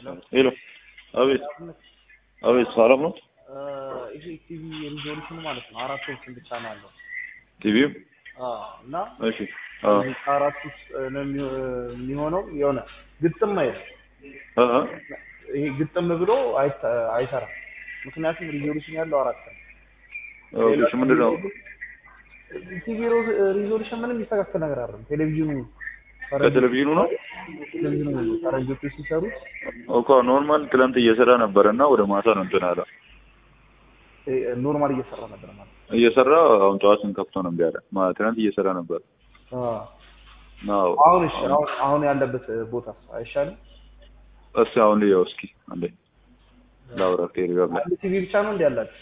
Hello. አቤት አቤት ሰላም ነው? ይሄ ቲቪ ሪዞሉሽኑ ማለት ነው 4 ኦፕሽን ብቻ ነው ያለው። ቲቪው እና እሺ አራት ውስጥ ነው የሚሆነው የሆነ ግጥም አይደል? ይሄ ግጥም ብሎ አይሰራም። ምክንያቱም ሪዞሉሽን ያለው 4 ነው። ኦኬ ምንድነው? ቲቪ ሪዞሉሽን ምንም የሚስተካከል ነገር አይደለም። ቴሌቪዥኑ ከቴሌቪዥኑ ነው ፈረንጆቹ ሲሰሩት ኦኬ ኖርማል ትላንት እየሰራ ነበርና ወደ ማታ ነው እንትን አለ። ኖርማል እየሰራ ነበር ማለት እየሰራ አሁን ጠዋት ከፍቶ ነው ቢያለ ማለት ትላንት እየሰራ ነበር። ነው አሁን ያለበት ቦታ አይሻልም? እሺ አሁን ልየው እስኪ አንዴ ላውራ ቴሌግራም ላይ ቲቪ ብቻ ነው እንዴ ያላችሁ?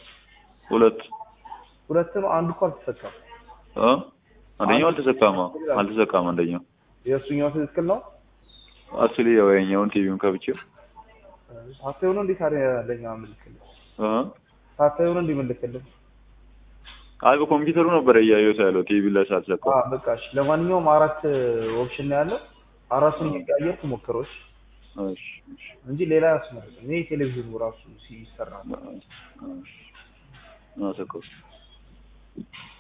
ሁለት ነው። አንዱ እኮ አልተሰካም። አንደኛው አልተሰካም አንደኛው የሱኛው ትክክል ነው። አክቹሊ ያወኛውን ቲቪውን ከብቼው አታየው ነው እንዴ ታዲያ ለኛ መልክል አታየው ነው እንዴ መልክል አይ በኮምፒውተሩ ነበር ያየሁት ያለው ቲቪ ላይ ሳልሰካው። በቃ እሺ ለማንኛውም 4 ኦፕሽን ነው ያለው። አራቱን እየቀያየርኩ ሞክሮሽ እሺ እንጂ ሌላ ያስመርጥ እኔ ቴሌቪዥኑ ራሱ ሲሰራ ነው። ሰኮስ